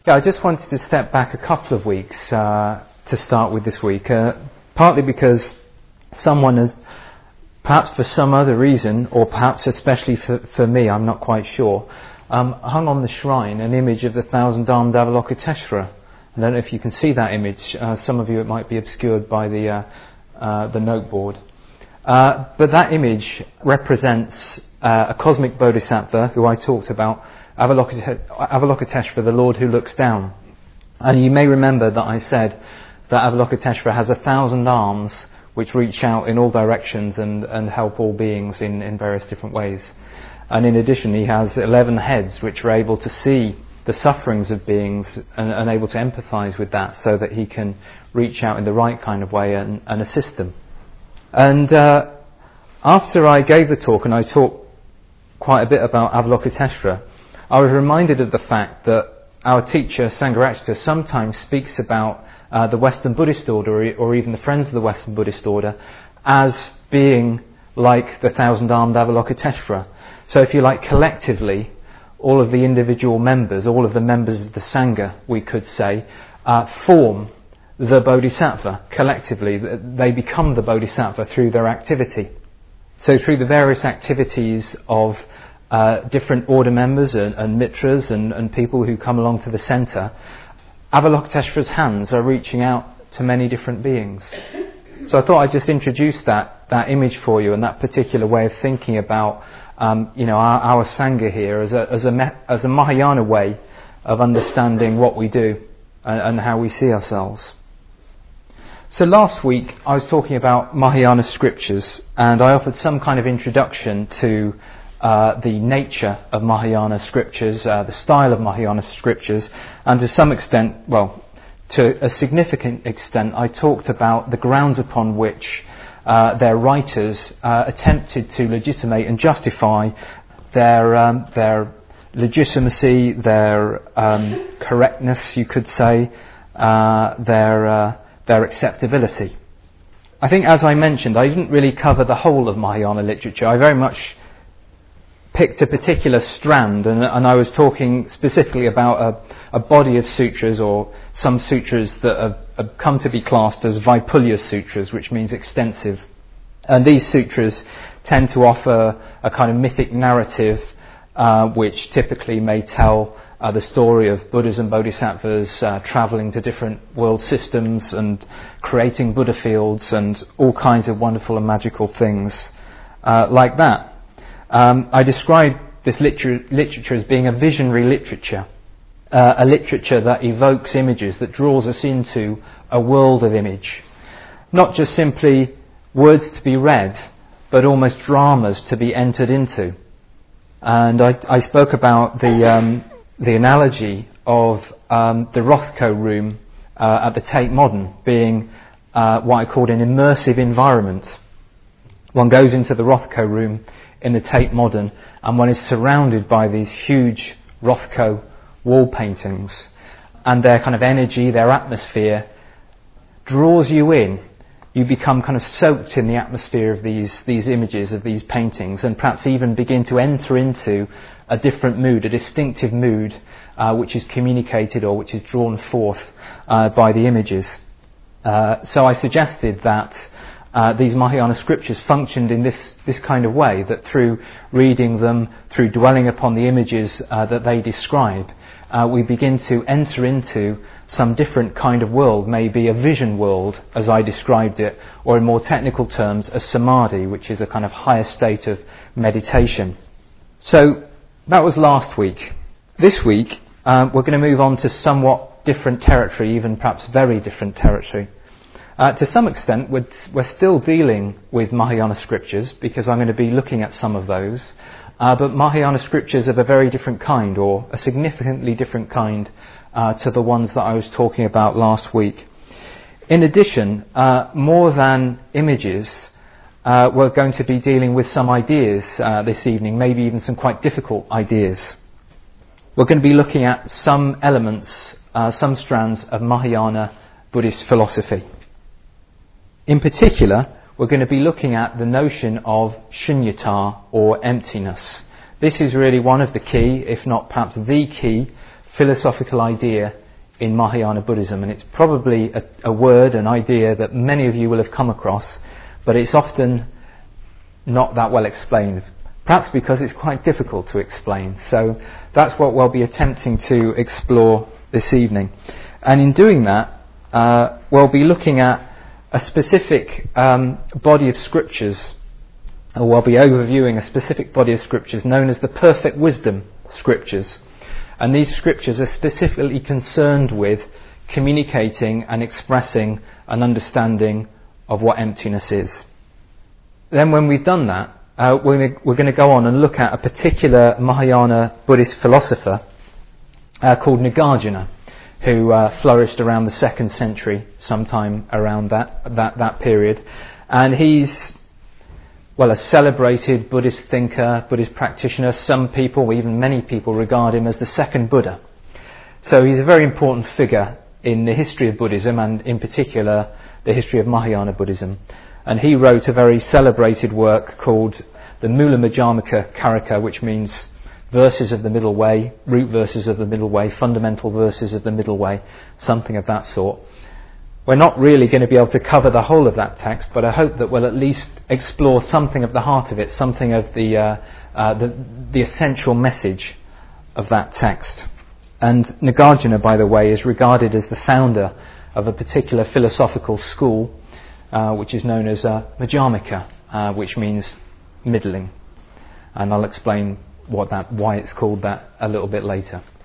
Yeah, I just wanted to step back a couple of weeks to start with this week, partly because someone has, perhaps for some other reason, or perhaps especially for me, I'm not quite sure, hung on the shrine an image of the thousand-armed Avalokiteshvara. I don't know if you can see that image. Some of you, it might be obscured by the noteboard. But that image represents a cosmic bodhisattva who I talked about, Avalokiteshvara, the Lord who looks down. And you may remember that I said that Avalokiteshvara has 1,000 arms which reach out in all directions and help all beings in various different ways. And in addition, he has 11 heads which are able to see the sufferings of beings and able to empathise with that so that he can reach out in the right kind of way and assist them. And after I gave the talk, and I talked quite a bit about Avalokiteshvara, I was reminded of the fact that our teacher, Sangharakshita, sometimes speaks about the Western Buddhist order, or even the Friends of the Western Buddhist order, as being like the thousand-armed Avalokiteshvara. So if you like, collectively, all of the individual members, all of the members of the Sangha, we could say, form the Bodhisattva collectively. They become the Bodhisattva through their activity. So through the various activities of different order members and mitras and people who come along to the centre, Avalokiteshvara's hands are reaching out to many different beings. So I thought I'd just introduce that image for you and that particular way of thinking about our Sangha here as a Mahayana way of understanding what we do and how we see ourselves. So last week I was talking about Mahayana scriptures, and I offered some kind of introduction to the nature of Mahayana scriptures, the style of Mahayana scriptures, and to some extent, to a significant extent, I talked about the grounds upon which their writers attempted to legitimate and justify their legitimacy, their correctness, you could say, their acceptability. I think, as I mentioned, I didn't really cover the whole of Mahayana literature. I very much picked a particular strand, and I was talking specifically about a body of sutras, or some sutras that have come to be classed as Vaipulya sutras, which means extensive. And these sutras tend to offer a kind of mythic narrative which typically may tell the story of Buddhas and Bodhisattvas travelling to different world systems and creating Buddha fields and all kinds of wonderful and magical things like that. I describe this literature as being a visionary literature, a literature that evokes images, that draws us into a world of image. Not just simply words to be read, but almost dramas to be entered into. And I spoke about the analogy of the Rothko room at the Tate Modern being what I called an immersive environment. One goes into the Rothko room in the Tate Modern, and one is surrounded by these huge Rothko wall paintings, and their kind of energy, their atmosphere draws you in. You become kind of soaked in the atmosphere of these images, of these paintings, and perhaps even begin to enter into a different mood, a distinctive mood which is communicated or which is drawn forth by the images. So I suggested that these Mahayana scriptures functioned in this kind of way, that through reading them, through dwelling upon the images that they describe, we begin to enter into some different kind of world, maybe a vision world, as I described it, or in more technical terms, a samadhi, which is a kind of higher state of meditation. So that was last week. This week, we're going to move on to somewhat different territory, even perhaps very different territory. To some extent, we're still dealing with Mahayana scriptures, because I'm going to be looking at some of those. But Mahayana scriptures of a very different kind, or a significantly different kind to the ones that I was talking about last week. In addition, more than images, we're going to be dealing with some ideas this evening, maybe even some quite difficult ideas. We're going to be looking at some elements, some strands of Mahayana Buddhist philosophy. In particular, we're going to be looking at the notion of shunyata, or emptiness. This is really one of the key, if not perhaps the key, philosophical idea in Mahayana Buddhism, and it's probably a word, an idea that many of you will have come across, but it's often not that well explained, perhaps because it's quite difficult to explain. So that's what we'll be attempting to explore this evening. And in doing that, we'll be looking at a specific body of scriptures, or we'll be overviewing a specific body of scriptures known as the Perfect Wisdom Scriptures. And these scriptures are specifically concerned with communicating and expressing an understanding of what emptiness is. Then when we've done that, we're going to go on and look at a particular Mahayana Buddhist philosopher called Nagarjuna, who flourished around the 2nd century, sometime around that period. And he's, well, a celebrated Buddhist thinker, Buddhist practitioner. Some people, even many people, regard him as the second Buddha. So he's a very important figure in the history of Buddhism, and in particular the history of Mahayana Buddhism. And he wrote a very celebrated work called the Mula Madhyamaka Karika, which means verses of the middle way, root verses of the middle way, fundamental verses of the middle way, something of that sort. We're not really going to be able to cover the whole of that text, but I hope that we'll at least explore something of the heart of it, something of the essential message of that text. And Nagarjuna, by the way, is regarded as the founder of a particular philosophical school, which is known as Madhyamaka, which means middling. And I'll explain why it's called that a little bit later.